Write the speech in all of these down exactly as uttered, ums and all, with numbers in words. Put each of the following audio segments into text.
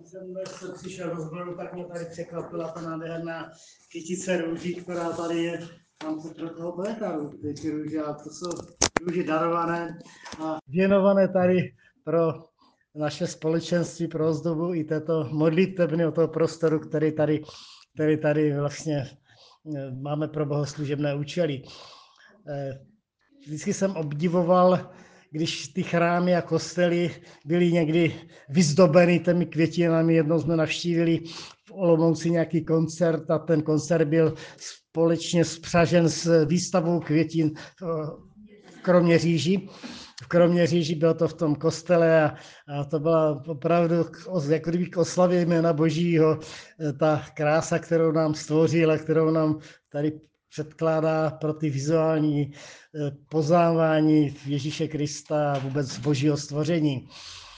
jsem přišel do sboru, tak mě tady překvapila ta nádherná kytice růží, která tady je. Tam se pro toho poeta ty růže, a to jsou růže darované a věnované tady pro naše společenství, pro ozdobu i této modlitebného toho prostoru, který tady, který tady vlastně máme pro bohoslužebné účely. Vždycky jsem obdivoval, když ty chrámy a kostely byly někdy vyzdobeny těmi květinami. Jednou jsme navštívili v Olomouci nějaký koncert a ten koncert byl společně spřažen s výstavou květin v Kroměříži. V Kroměříži bylo to v tom kostele a, a to byla opravdu jako kdyby k oslavě jména Božího ta krása, kterou nám stvořil a kterou nám tady předkládá pro ty vizuální poznávání Ježíše Krista a vůbec Božího stvoření.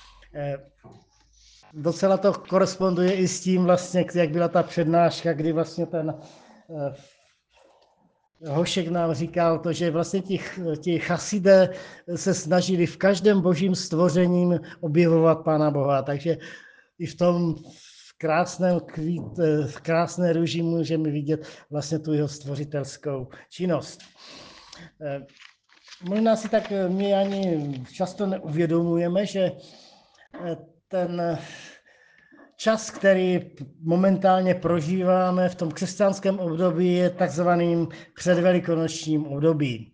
Docela to koresponduje i s tím, vlastně, jak byla ta přednáška, kdy vlastně ten Hošek nám říkal to, že vlastně ti, ti chasidé se snažili v každém božím stvořením objevovat Pána Boha. Takže i v tom krásném kvít, v krásné růži můžeme vidět vlastně tu jeho stvořitelskou činnost. Možná si tak my ani často neuvědomujeme, že ten čas, který momentálně prožíváme v tom křesťanském období, je takzvaným předvelikonočním období.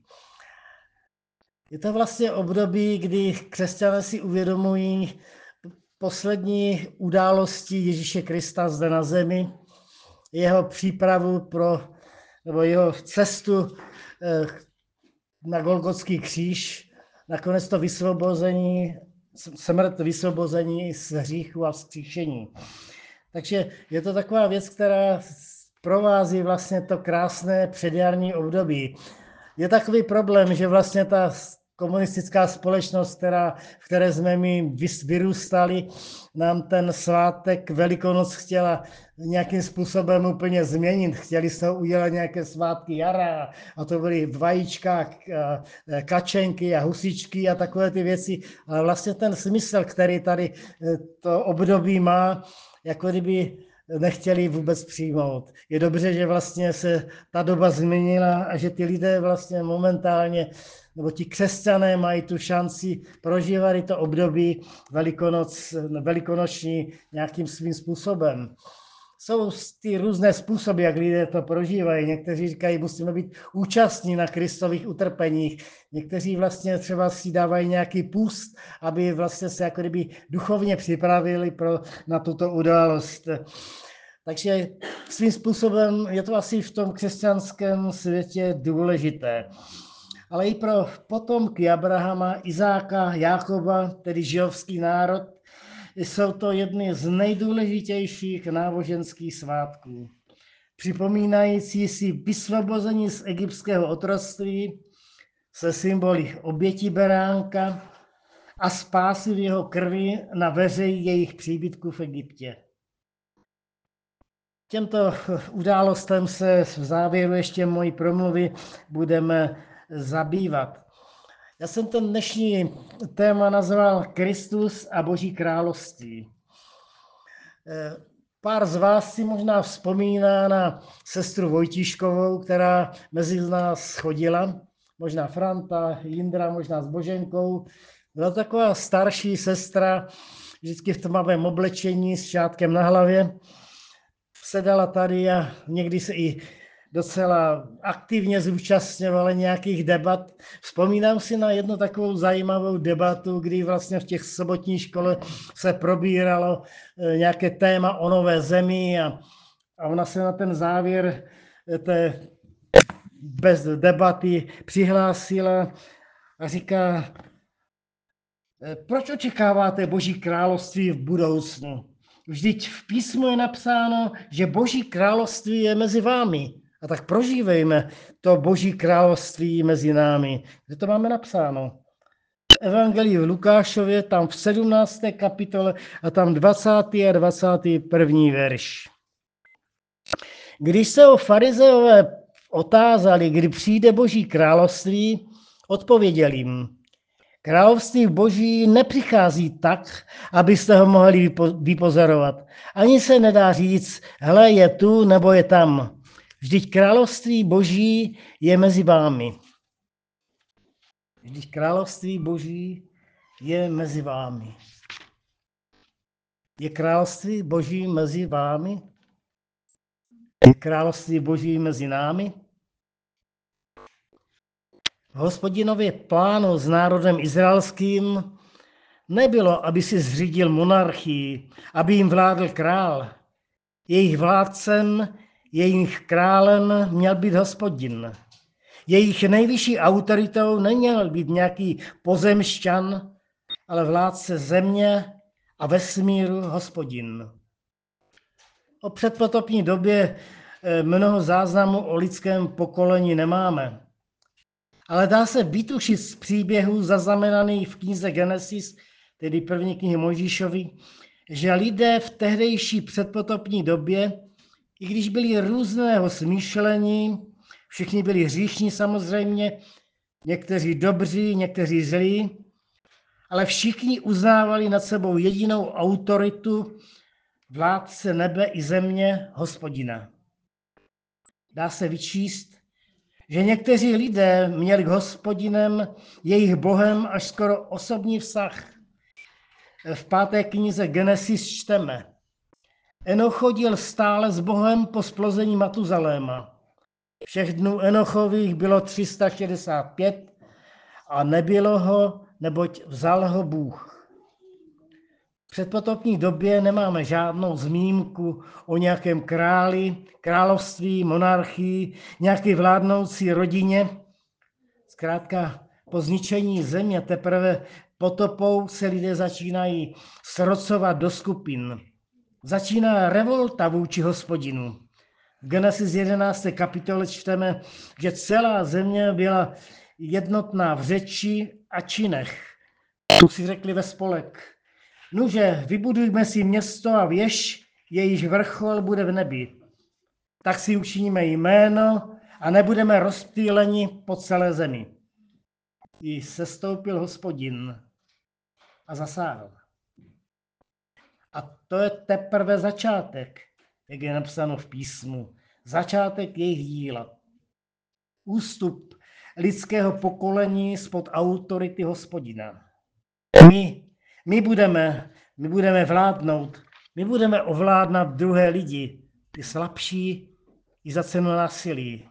Je to vlastně období, kdy křesťané si uvědomují poslední události Ježíše Krista zde na zemi, jeho přípravu pro, nebo jeho cestu na Golgotský kříž, nakonec to vysvobození, smrt, vysvobození z hříchu a vzkříšení. Takže je to taková věc, která provází vlastně to krásné předjarní období. Je takový problém, že vlastně ta komunistická společnost, která, v které jsme my vyrůstali, nám ten svátek Velikonoc chtěla nějakým způsobem úplně změnit. Chtěli jsme udělat nějaké svátky jara a to byly vajíčka, kačenky a husičky a takové ty věci. Ale vlastně ten smysl, který tady to období má, jako kdyby nechtěli vůbec přijmout. Je dobře, že vlastně se ta doba změnila a že ty lidé vlastně momentálně, nebo ti křesťané mají tu šanci prožívat to období velikonoc, velikonoční nějakým svým způsobem. Jsou ty různé způsoby, jak lidé to prožívají. Někteří říkají, musíme být účastní na Kristových utrpeních. Někteří vlastně třeba si dávají nějaký půst, aby vlastně se jako kdyby duchovně připravili pro, na tuto událost. Takže svým způsobem je to asi v tom křesťanském světě důležité. Ale i pro potomky Abrahama, Izáka, Jákoba, tedy židovský národ, jsou to jedny z nejdůležitějších náboženských svátků. Připomínající si vysvobození z egyptského otroctví se symboly oběti beránka a spásy v jeho krvi na veřeji jejich příbytků v Egyptě. Těmto událostem se v závěru ještě mojí promluvy budeme zabývat. Já jsem ten dnešní téma nazval Kristus a Boží království. Pár z vás si možná vzpomíná na sestru Vojtíškovou, která mezi nás chodila, možná Franta, Jindra, možná s Boženkou. Byla taková starší sestra, vždycky v tmavém oblečení s šátkem na hlavě. Sedala tady a někdy se i docela aktivně zúčastňovala nějakých debat. Vzpomínám si na jednu takovou zajímavou debatu, kdy vlastně v těch sobotní škole se probíralo nějaké téma o nové zemi a, a ona se na ten závěr té bez debaty přihlásila a říká, proč očekáváte Boží království v budoucnu? Vždyť v písmu je napsáno, že Boží království je mezi vámi. A tak prožívejme to Boží království mezi námi. Kde to máme napsáno? V Evangelii v Lukášově, tam v sedmnácté kapitole a tam dvacátý a dvacátý první verš. Když se o farizeové otázali, kdy přijde Boží království, odpověděl jim, Království boží nepřichází tak, abyste ho mohli vypozorovat. Ani se nedá říct, hele, je tu nebo je tam. Vždyť království boží je mezi vámi. Vždyť království boží je mezi vámi. Je království boží mezi vámi? Je království boží mezi námi? V Hospodinově plánu s národem izraelským nebylo, aby si zřídil monarchii, aby jim vládl král. Jejich vládcem, jejich králem měl být Hospodin. Jejich nejvyšší autoritou neměl být nějaký pozemšťan, ale vládce země a vesmíru Hospodin. O předpotopní době mnoho záznamů o lidském pokolení nemáme. Ale dá se vytušit z příběhů zaznamenaných v knize Genesis, tedy první knihy Mojžíšovi, že lidé v tehdejší předpotopní době, i když byli různého smýšlení, všichni byli hříšní samozřejmě, někteří dobří, někteří zlí, ale všichni uznávali nad sebou jedinou autoritu, vládce nebe i země, Hospodina. Dá se vyčíst, že někteří lidé měli k Hospodinem, jejich Bohem, až skoro osobní vztah. V páté knize Genesis čteme: Enoch chodil stále s Bohem po splození Matuzaléma. Všech dnů Enochových bylo tři sta šedesát pět a nebylo ho, neboť vzal ho Bůh. V předpotopní době nemáme žádnou zmínku o nějakém králi, království, monarchii, nějaké vládnoucí rodině. Zkrátka po zničení země teprve potopou se lidé začínají srocovat do skupin. Začíná revolta vůči Hospodinu. V Genesis jedenácté kapitole čteme, že celá země byla jednotná v řeči a činech. Tu si řekli ve spolek: Nuže, vybudujme si město a věž, jejíž vrchol bude v nebi. Tak si učiníme jméno a nebudeme rozptýleni po celé zemi. I sestoupil Hospodin a zasáhl. A to je teprve začátek, jak je napsáno v písmu. Začátek jejich díla. Ústup lidského pokolení spod autority Hospodina. My, my budeme, my budeme vládnout, my budeme ovládnout druhé lidi, ty slabší i za cenu násilí.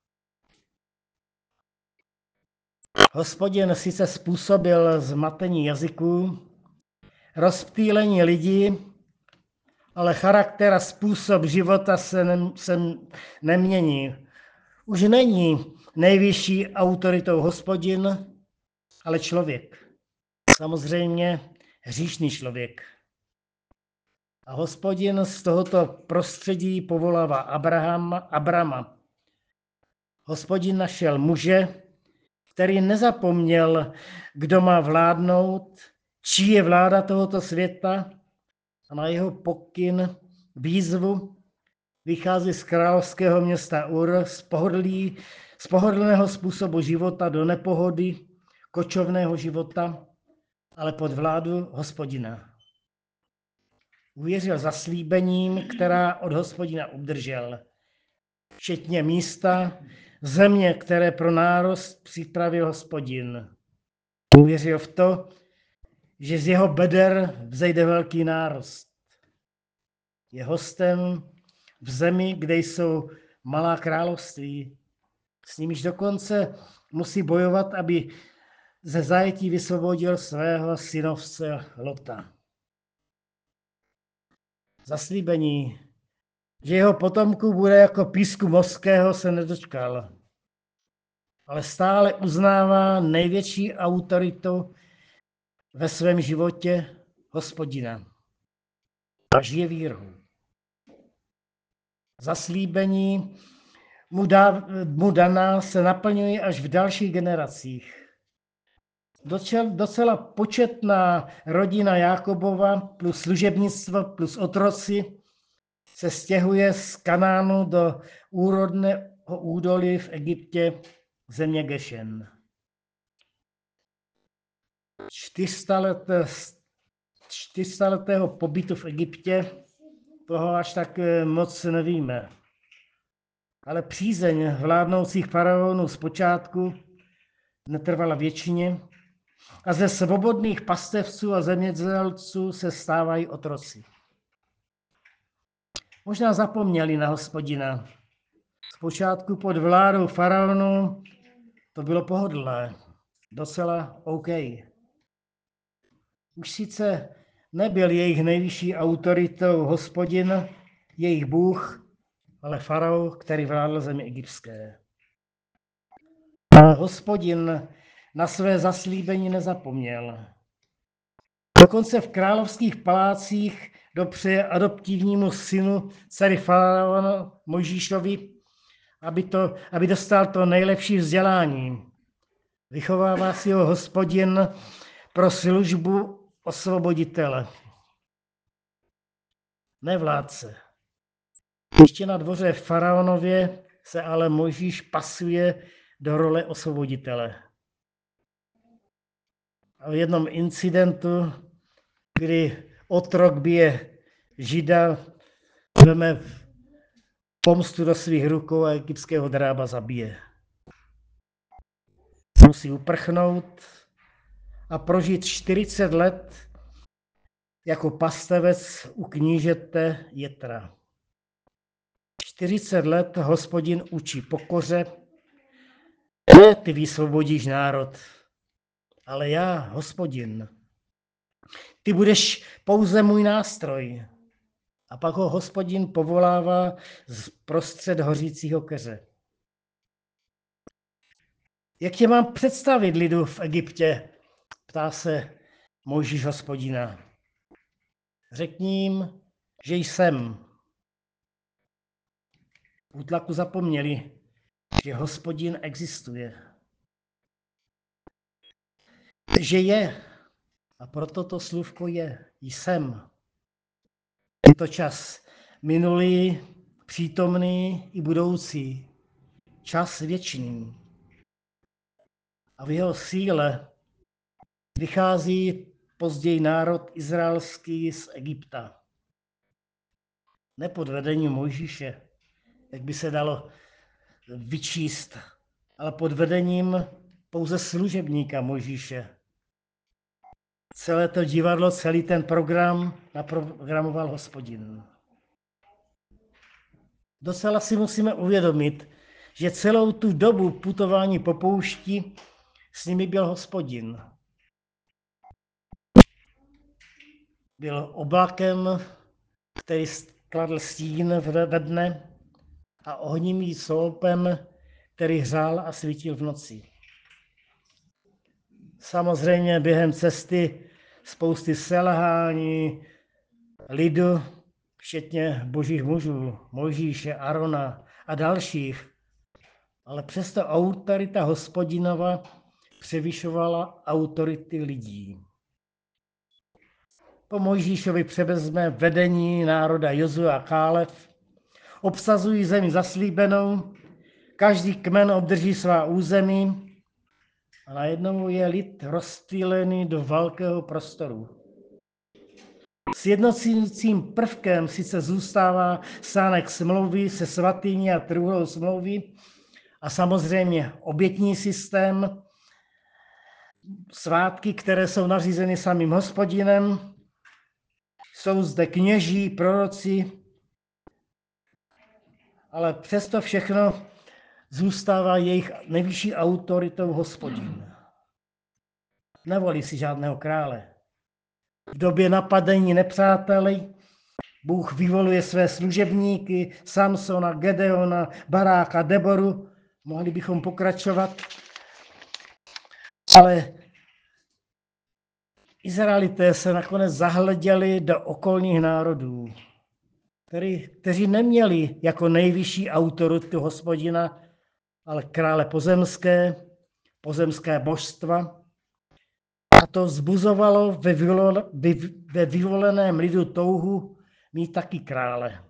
Hospodin sice způsobil zmatení jazyků, rozptýlení lidí, ale charakter a způsob života se, ne, se nemění. Už není nejvyšší autoritou Hospodin, ale člověk. Samozřejmě hříšný člověk. A Hospodin z tohoto prostředí povolává Abrahama, Abrama. Hospodin našel muže, který nezapomněl, kdo má vládnout, čí je vláda tohoto světa, a na jeho pokyn, výzvu, vychází z královského města Ur, z, pohodlí, z pohodlného způsobu života do nepohody, kočovného života, ale pod vládu Hospodina. Uvěřil zaslíbením, která od Hospodina obdržel, včetně místa, země, které pro nárost připravil Hospodin. Uvěřil v to, že z jeho beder vzejde velký nárost. Je hostem v zemi, kde jsou malá království. S nimiž dokonce musí bojovat, aby ze zajetí vysvobodil svého synovce Lota. Zaslíbení, že jeho potomků bude jako písku mořského, se nedočkal. Ale stále uznává největší autoritu ve svém životě Hospodina. A žije vírou. Zaslíbení mu, dá, mu daná se naplňuje až v dalších generacích. Docela, docela početná rodina Jákobova plus služebnictvo plus otroci se stěhuje z Kanánu do úrodného údolí v Egyptě, země Gešen. čtyřstaletého pobytu v Egyptě toho až tak moc nevíme. Ale přízeň vládnoucích faraonů zpočátku netrvala většině a ze svobodných pastevců a zemědělců se stávají otroci. Možná zapomněli na Hospodina. Zpočátku pod vládou faraonů to bylo pohodlné, docela OK. Už sice nebyl jejich nejvyšší autoritou Hospodin, jejich Bůh, ale faraon, který vládl zemi egyptské. Hospodin na své zaslíbení nezapomněl. Dokonce v královských palácích dopřeje adoptivnímu synu dcery faraona Mojžíšovi, aby, to, aby dostal to nejlepší vzdělání. Vychovává si ho Hospodin pro službu osvoboditele. Ne vládce. Ještě na dvoře faraonově se ale Mojžíš pasuje do role osvoboditele. A v jednom incidentu, kdy otrok bije Žida, veme pomstu do svých rukou a egyptského drába zabije. Musí uprchnout a prožít čtyřicet let jako pastevec u knížete Jetra. čtyřicet let Hospodin učí pokoře. Ne, ty vysvobodíš národ, ale já, Hospodin. Ty budeš pouze můj nástroj. A pak ho Hospodin povolává z prostřed hořícího keře. Jak tě mám představit lidu v Egyptě? Ptá se Mojžíš Hospodina. Řekni jim, že jsem. V útlaku zapomněli, že Hospodin existuje. Že je. A proto to slůvko je. Jsem. Je to čas minulý, přítomný i budoucí. Čas věčný. A v jeho síle vychází později národ izraelský z Egypta. Ne pod vedením Mojžíše, jak by se dalo vyčíst, ale pod vedením pouze služebníka Mojžíše. Celé to divadlo, celý ten program naprogramoval Hospodin. Docela si musíme uvědomit, že celou tu dobu putování po poušti s nimi byl Hospodin. Byl oblakem, který kladl stín ve dne, a ohnivým sloupem, který hřál a svítil v noci. Samozřejmě během cesty spousty selhání lidu, včetně božích mužů, Mojžíše, Arona a dalších, ale přesto autorita Hospodinova převyšovala autority lidí. Po Mojžíšovi převezme vedení národa Jozue a Kálev, obsazují zemi zaslíbenou, každý kmen obdrží svá území a najednou je lid rozptýlený do velkého prostoru. Sjednocujícím prvkem sice zůstává stánek smlouvy se svatyní a trůhlou smlouvy a samozřejmě obětní systém, svátky, které jsou nařízeny samým Hospodinem, jsou zde kněží, proroci, ale přesto všechno zůstává jejich nejvyšší autoritou Hospodin. Nevolí si žádného krále. V době napadení nepřáteli Bůh vyvoluje své služebníky, Samsona, Gedeona, Baráka, Deboru. Mohli bychom pokračovat. Ale Izraelité se nakonec zahleděli do okolních národů, který, kteří neměli jako nejvyšší autoritu Hospodina, ale krále pozemské, pozemské božstva. A to vzbuzovalo ve, vyvole, ve vyvoleném lidu touhu mít taky krále.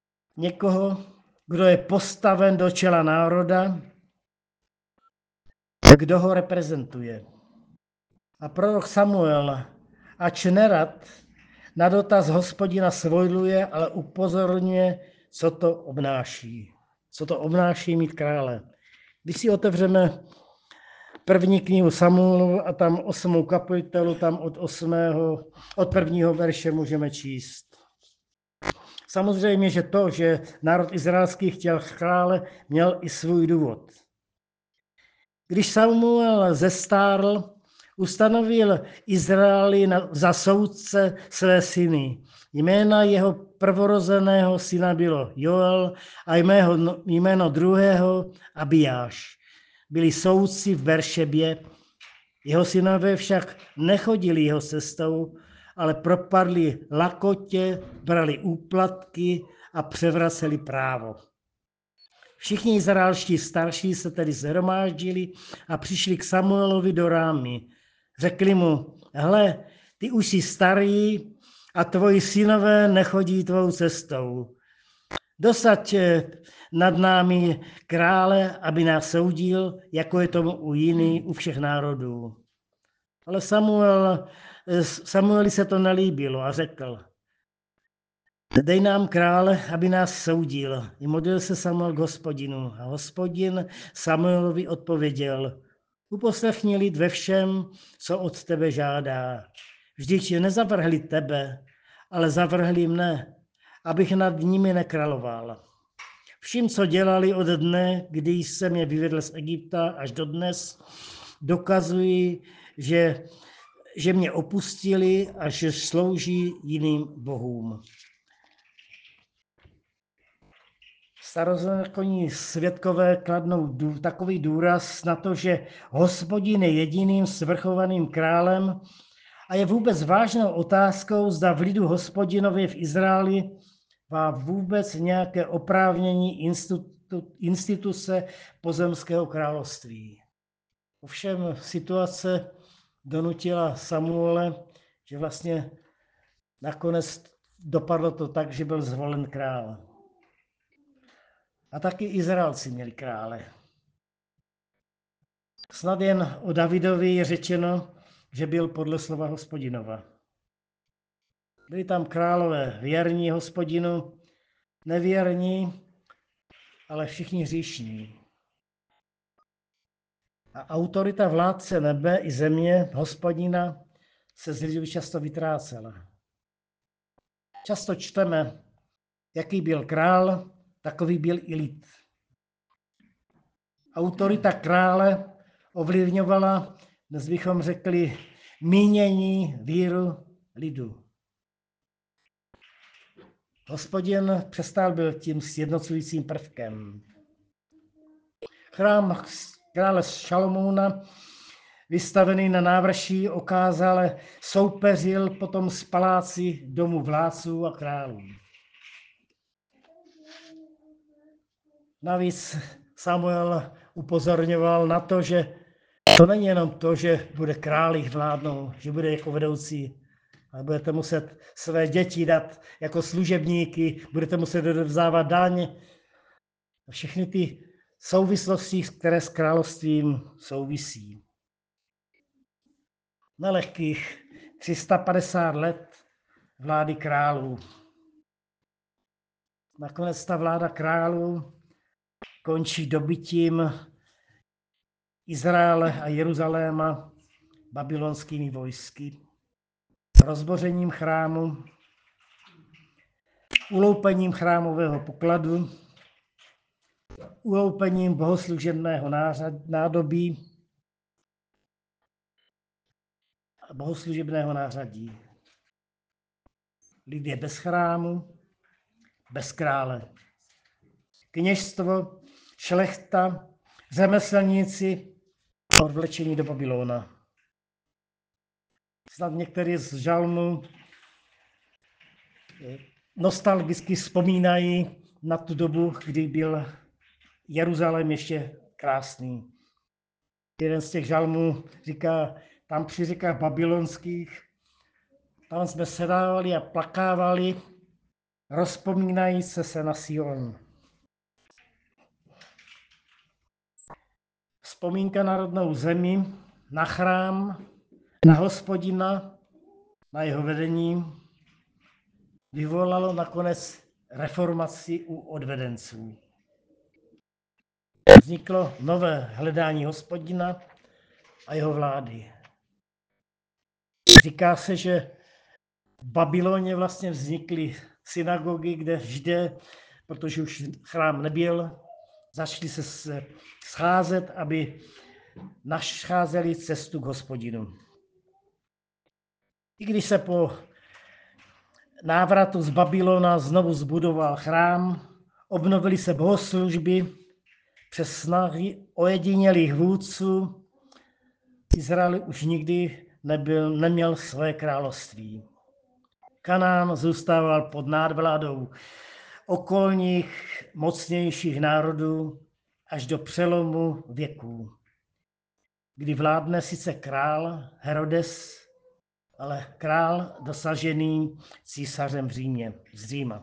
Někoho, kdo je postaven do čela národa, kdo ho reprezentuje. A prorok Samuel, ač nerad, na dotaz Hospodina svojluje, ale upozorňuje, co to obnáší. Co to obnáší mít krále. Když si otevřeme první knihu Samuelovu a tam osmou kapitolu, tam od osmého, od prvního verše můžeme číst. Samozřejmě, že to, že národ izraelský chtěl krále, měl i svůj důvod. Když Samuel zestárl, ustanovil Izraeli za soudce své syny. Jména jeho prvorozeného syna bylo Joel a jméno, jméno druhého Abijáš. Byli soudci v Beršebě. Jeho synové však nechodili jeho cestou, ale propadli lakotě, brali úplatky a převraceli právo. Všichni izraelští starší se tedy shromáždili a přišli k Samuelovi do Rámy. Řekli mu, hle, ty už jsi starý a tvoji synové nechodí tvou cestou. Dosaď nad námi krále, aby nás soudil, jako je tomu u jiných, u všech národů. Ale Samuel, Samueli se to nelíbilo a řekl, dej nám krále, aby nás soudil. I modlil se Samuel k Hospodinu. A Hospodin Samuelovi odpověděl, uposlechni lid ve všem, co od tebe žádá. Vždyť nezavrhli tebe, ale zavrhli mne, abych nad nimi nekráloval. Vším, co dělali od dne, kdy jsem je vyvedl z Egypta až do dnes, dokazují, že, že mě opustili a že slouží jiným bohům. Starozákonní svědkové kladnou dů, takový důraz na to, že Hospodin je jediným svrchovaným králem a je vůbec vážnou otázkou, zda v lidu Hospodinově v Izraeli má vůbec nějaké oprávnění institu, instituce pozemského království. Ovšem situace donutila Samuele, že vlastně nakonec dopadlo to tak, že byl zvolen král. A taky Izraelci měli krále. Snad jen o Davidovi je řečeno, že byl podle slova Hospodinova. Byli tam králové věrní Hospodinu, nevěrní, ale všichni hříšní. A autorita vládce nebe i země, Hospodina, se z lidí často vytrácela. Často čteme, jaký byl král, takový byl i lid. Autorita krále ovlivňovala, dnes bychom řekli, mínění, víru lidu. Hospodin přestal byl tím sjednocujícím prvkem. Chrám krále Šalomouna, vystavený na návrší, okázale soupeřil potom s paláci domu vládců a králů. Navíc Samuel upozorňoval na to, že to není jenom to, že bude král jich vládnout, že bude jako vedoucí, ale budete muset své děti dát jako služebníky, budete muset odevzdávat daň. Všechny ty souvislosti, které s královstvím souvisí. Nelehkých tři sta padesát let vlády králů. Nakonec ta vláda králů končí dobytím Izraele a Jeruzaléma babylonskými vojsky, rozbořením chrámu, uloupením chrámového pokladu, uloupením bohoslužebného nádobí a bohoslužebného nářadí. Lid je bez chrámu, bez krále. Kněžstvo, šlechta, řemeslníci odvlečení do Babylona. Snad některý z žalmů nostalgicky vzpomínají na tu dobu, kdy byl Jeruzalém ještě krásný. Jeden z těch žalmů říká, tam při řekách babylonských, tam jsme sedávali a plakávali, rozpomínajíc se, se na Sion. vzpomínka na rodnou zemi, na chrám, na Hospodina, na jeho vedení, vyvolalo nakonec reformaci u odvedenců. Vzniklo nové hledání Hospodina a jeho vlády. Říká se, že v Babyloně vlastně vznikly synagogy, kde vždy, protože už chrám nebyl, začali se scházet, aby nacházeli cestu k Hospodinu. I když se po návratu z Babylona znovu zbudoval chrám, obnovily se bohoslužby přes snahy ojedinělých vůdců, Izrael už nikdy nebyl, neměl své království. Kanán zůstával pod nadvládou okolních mocnějších národů až do přelomu věků, kdy vládne sice král Herodes, ale král dosažený císařem v Římě, z Říma.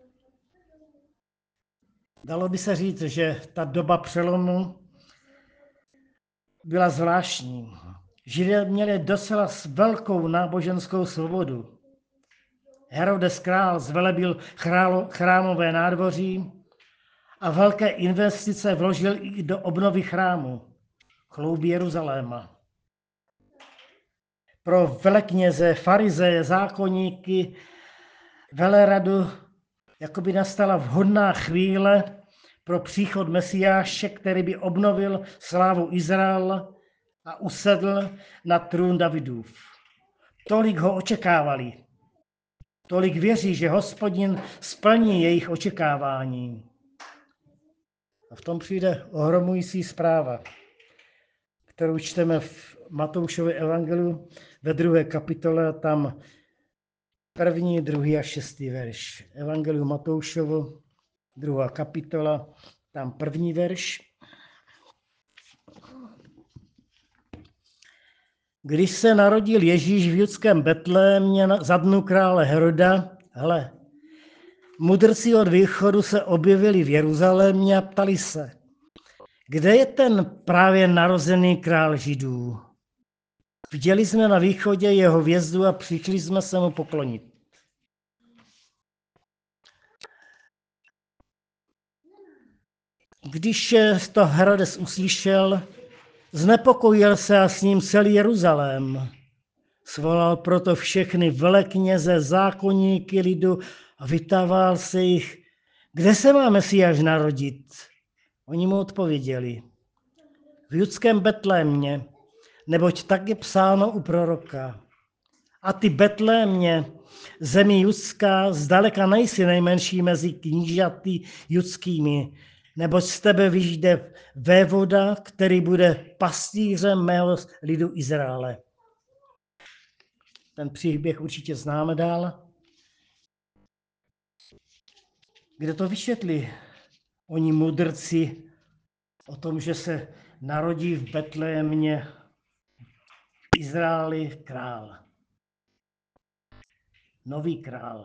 Dalo by se říct, že ta doba přelomu byla zvláštní. Židé měli docela velkou náboženskou svobodu. Herodes král zvelebil chrámové nádvoří a velké investice vložil i do obnovy chrámu, chlouby Jeruzaléma. Pro velekněze, farizeje, zákonníky, veleradu jakoby nastala vhodná chvíle pro příchod Mesiáše, který by obnovil slávu Izraela a usedl na trůn Davidův. Tolik ho očekávali. Tolik věří, že Hospodin splní jejich očekávání. A v tom přijde ohromující zpráva, kterou čteme v Matoušově evangeliu ve druhé kapitole, tam první, druhý a šestý verš. Evangelium Matoušovo, druhá kapitola, tam první verš. Když se narodil Ježíš v judském Betlémě za dnu krále Heroda, hle, mudrci od východu se objevili v Jeruzalémě a ptali se, kde je ten právě narozený král Židů? Viděli jsme na východě jeho hvězdu a přišli jsme se mu poklonit. Když to Herodes uslyšel, znepokojil se a s ním celý Jeruzalém. Svolal proto všechny velekněze, zákonníky lidu a vytával se jich, kde se má Mesiáš narodit. Oni mu odpověděli, v judském Betlémě, neboť tak je psáno u proroka. A ty Betlémě, zemi judská, zdaleka nejsi nejmenší mezi knížaty judskými, neboť z tebe vyjde vévoda, který bude pastýřem mého lidu Izraele. Ten příběh určitě známe dál. Kde to vysvětlí oni mudrci o tom, že se narodí v Betlémě v Izraeli král. Nový král.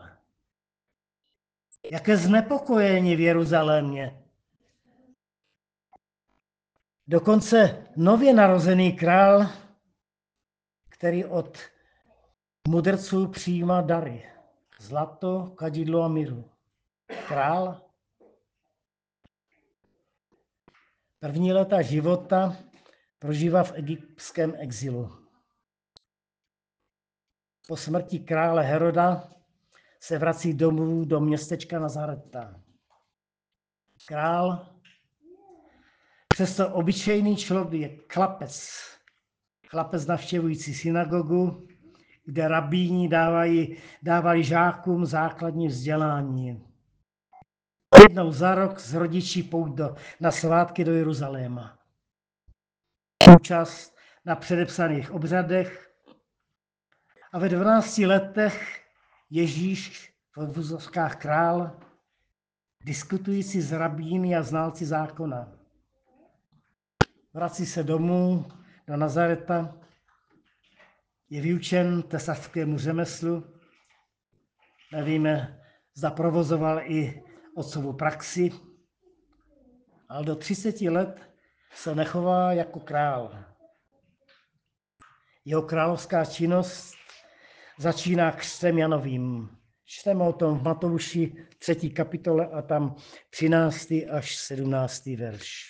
Jaké znepokojení v Jeruzalémě. Dokonce nově narozený král, který od mudrců přijímá dary. Zlato, kadidlo a miru. Král. První léta života prožívá v egyptském exilu. Po smrti krále Heroda se vrací domů do městečka Nazareta. Král, přesto obyčejný člověk, chlapec, chlapec navštěvující synagogu, kde rabíni dávají, dávali žákům základní vzdělání. Jednou za rok z rodičí pouť do, na svátky do Jeruzaléma. Účast na předepsaných obřadech a ve dvanácti letech Ježíš v vozovkách král, diskutující s rabíny a znalci zákona. Vrací se domů do Nazareta, je vyučen tesařskému řemeslu, nevíme, zda provozoval i otcovu praxi, ale do třiceti let se nechová jako král. Jeho královská činnost začíná křtem Janovým. Čteme o tom v Matouši třetí kapitole a tam třináctý až sedmnáctý verš.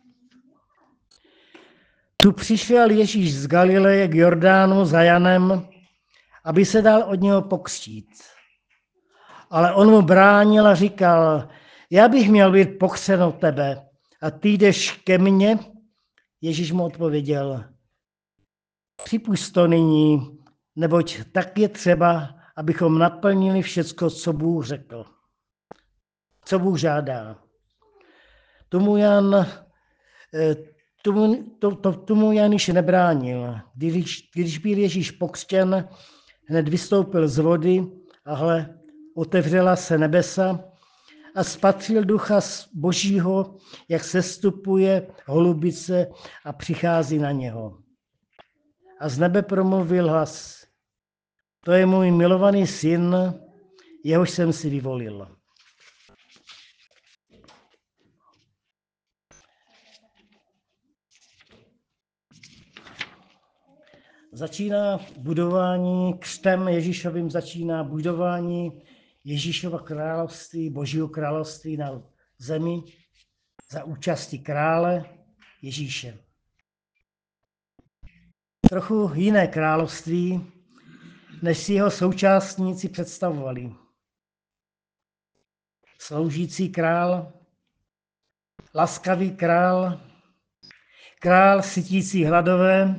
Tu přišel Ježíš z Galileje k Jordánu za Janem, aby se dal od něho pokřtít. Ale on mu bránil a říkal, já bych měl být pokřtěn od tebe a ty jdeš ke mně. Ježíš mu odpověděl, připusť to nyní, neboť tak je třeba, abychom naplnili všecko, co Bůh řekl, co Bůh žádá. Tomu Jan, tomu, to, to, tomu Jan již nebránil. Když, když byl Ježíš pokřtěn, hned vystoupil z vody a hle, otevřela se nebesa a spatřil ducha Božího, jak sestupuje holubice a přichází na něho. A z nebe promluvil hlas, to je můj milovaný syn, jehož jsem si vyvolil. Začíná budování, křtem Ježíšovým začíná budování Ježíšova království, Božího království na zemi za účasti krále Ježíše. Trochu jiné království, než si jeho současníci představovali. Sloužící král, laskavý král, král sytící hladové,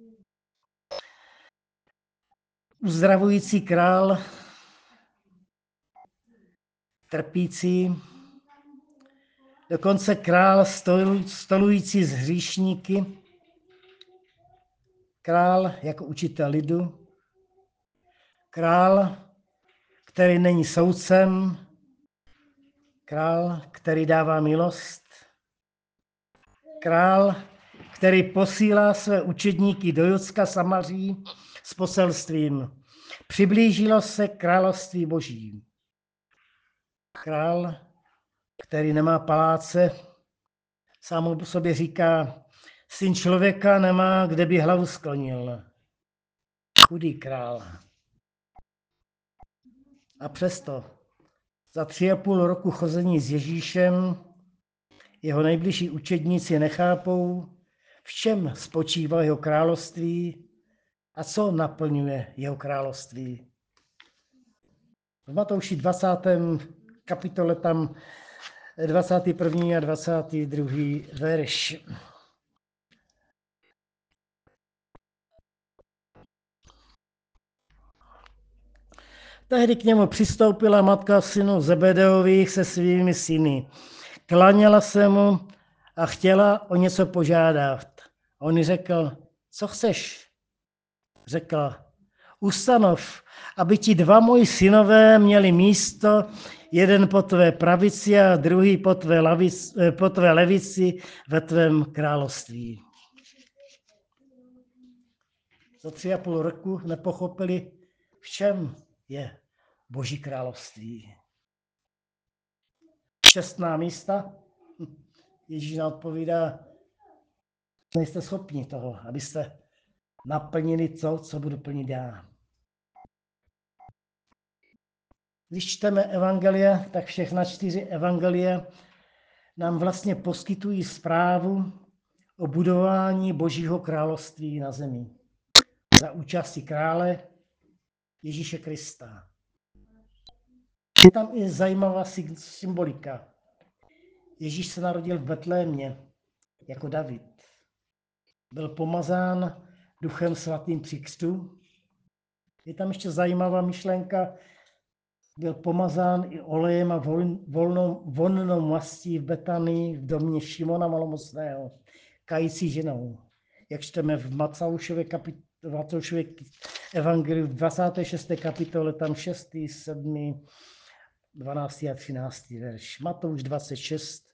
uzdravující král, trpící, dokonce král stolující s hříšníky, král jako učitel lidu, král, který není soudcem, král, který dává milost, král, který posílá své učedníky do Judska Samaří s poselstvím. Přiblížilo se království Boží. Král, který nemá paláce, sám o sobě říká, syn člověka nemá, kde by hlavu sklonil. Chudý král. A přesto za tři a půl roku chození s Ježíšem jeho nejbližší učedníci nechápou, v čem spočívá jeho království a co naplňuje jeho království. V Matouši dvacáté kapitole tam dvacátý první a dvacátý druhý verš. Tehdy k němu přistoupila matka synů Zebedeových se svými syny. Klaněla se mu a chtěla o něco požádat. On jí řekl, co chceš? Řekla, ustanov, aby ti dva moji synové měli místo, jeden po tvé pravici a druhý po tvé, lavici, po tvé levici ve tvém království. Za tři a půl roku nepochopili, v čem je Boží království. Čestná místa. Ježíš nám odpovídá, nejste schopni toho, abyste naplnili to, co budu plnit já. Když čteme evangelia, tak všechna čtyři evangelia nám vlastně poskytují zprávu o budování Božího království na zemi. Za účasti krále Ježíše Krista. Je tam i zajímavá symbolika. Ježíš se narodil v Betlémě jako David. Byl pomazán Duchem svatým při křtu. Je tam ještě zajímavá myšlenka. Byl pomazán i olejem a volnou, vonnou mastí v Betanii v domě Šimona Malomocného, kající ženou. Jak čteme v Matoušově kapitole, Matoušově evangeliu v dvacáté šesté kapitole, tam šestý, sedmý, dvanáctý a třináctý verš. Matouš dvacet šest.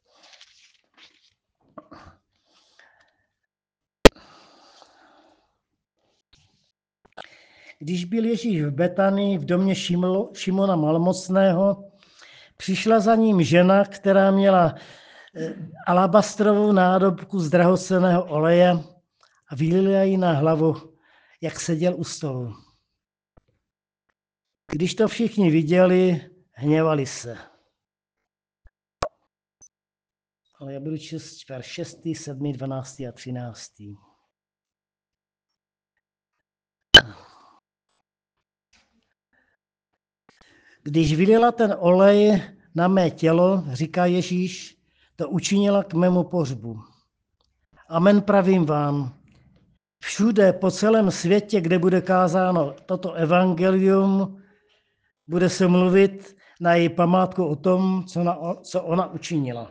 Když byl Ježíš v Betanii v domě Šimona Malomocného, přišla za ním žena, která měla alabastrovou nádobku z drahocenného oleje a vylila ji na hlavu, jak seděl u stolu. Když to všichni viděli, hněvali se. Ale já budu číst verš šestý, sedmý, dvanáctý a třináctý. Když vylila ten olej na mé tělo, říká Ježíš, to učinila k mému pohřbu. Amen, pravím vám, všude po celém světě, kde bude kázáno toto evangelium, bude se mluvit na její památku o tom, co ona, co ona učinila.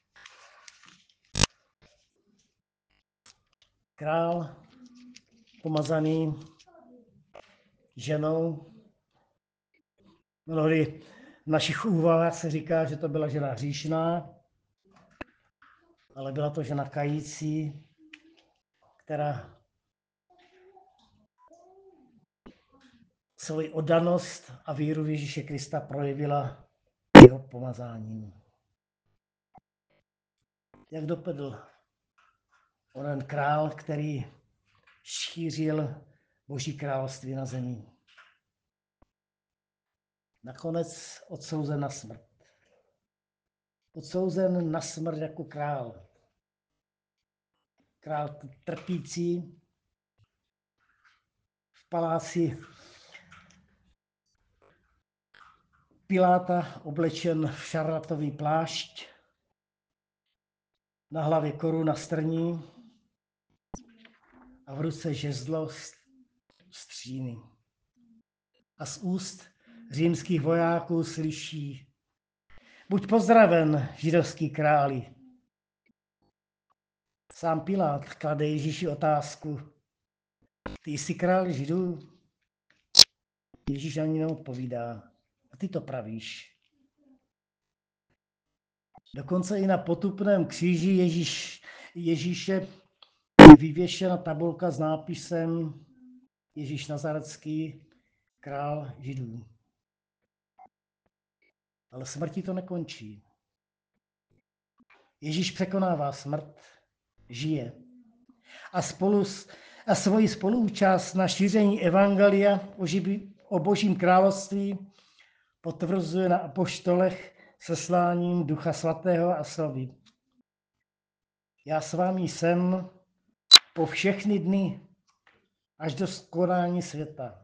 Král pomazaný ženou. Mnohdy v našich úvahách se říká, že to byla žena hříšná, ale byla to žena kající, která svoji oddanost a víru v Ježíše Krista projevila jeho pomazáním. Jak dopadl onen král, který šířil Boží království na zemi? Nakonec odsouzen na smrt. Odsouzen na smrt jako král. Král trpící v paláci Piláta, oblečen v šarlatový plášť, na hlavě koruna strní a v ruce žezlo stříny. A z úst římských vojáků slyší: buď pozdraven, židovský králi. Sám Pilát klade Ježíši otázku: ty jsi král Židů? Ježíš ani neodpovídá: a ty to pravíš. Dokonce i na potupném kříži Ježíš, Ježíše je vyvěšena tabulka s nápisem Ježíš Nazarecký, král Židů. Ale smrti to nekončí. Ježíš překonává smrt, žije. A, spolu s, a svoji spoluúčast na šíření evangelia o, živí, o Božím království potvrzuje na apoštolech sesláním Ducha Svatého a slovy: já s vámi jsem po všechny dny až do skonání světa.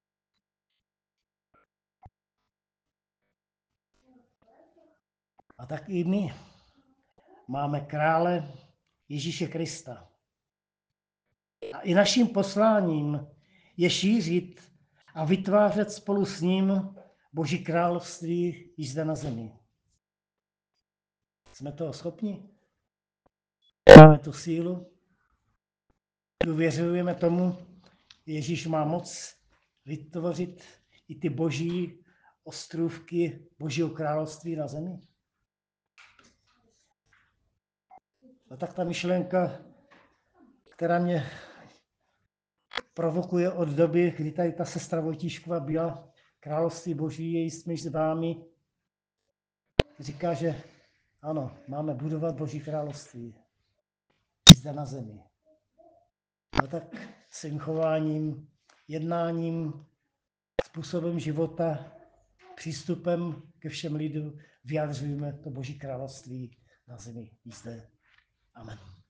A tak i my máme krále Ježíše Krista. A i naším posláním je šířit a vytvářet spolu s ním Boží království i zde na zemi. Jsme toho schopni? Máme tu sílu? Důvěřujeme tomu, Ježíš má moc vytvořit i ty boží ostrůvky Božího království na zemi? A tak ta myšlenka, která mě provokuje od doby, kdy tady ta sestra Vojtíšková byla, království Boží je jistě s vámi, říká, že ano, máme budovat Boží království zde na zemi. A tak svým chováním, jednáním, způsobem života, přístupem ke všem lidem vyjadřujeme to Boží království na zemi i zde. Amen.